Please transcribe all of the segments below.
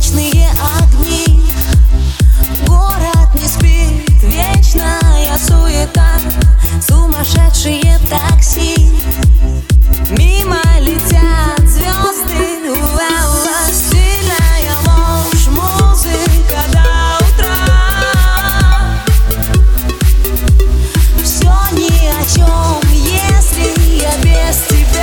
уличные огни. Город не спит, вечная суета, сумасшедшие такси. Мимо летят звезды, стильная ложь, музыка до утра. Все ни о чем, если я без тебя.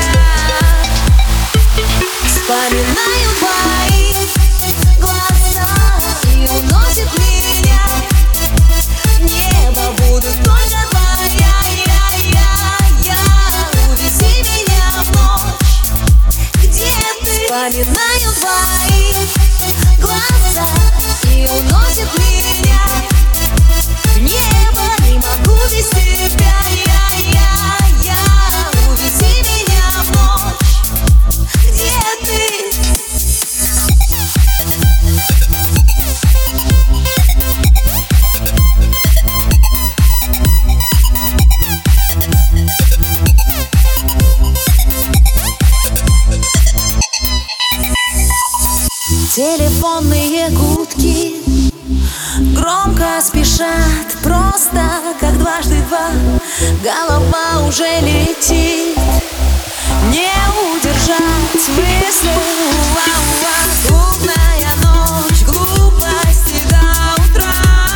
Вспоминаю твои глаза и уносит меня в небо. Буду только твоя, я. Увези меня в ночь, где ты? Вспоминаю твои глаза и уносит меня в небо. Не могу без тебя, я. Увези меня в ночь, где ты? Телефонные гудки громко спешат, просто как дважды два. Голова уже летит, не удержать мысли. Трудная ночь, глупости до утра.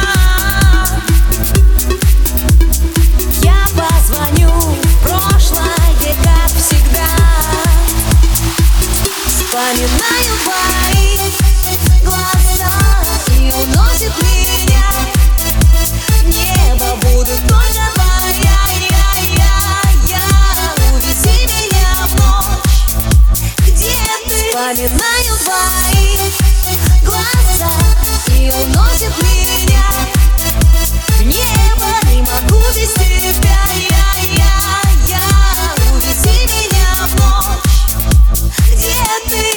Я позвоню в прошлое, как всегда. Вспоминаю твои глаза и уносит меня в небо. Буду только твоя, я. Увези меня в ночь, где ты? Вспоминаю твои глаза и уносит меня в небо. Не могу без тебя, я. Увези меня в ночь, где ты?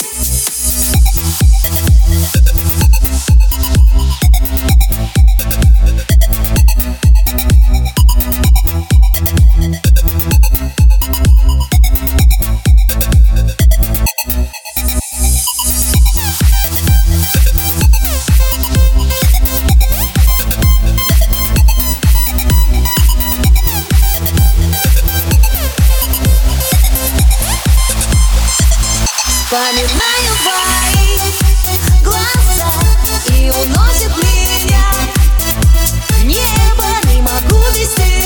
Вспоминаю твои глаза и уносит меня в небо. Не могу без тебя.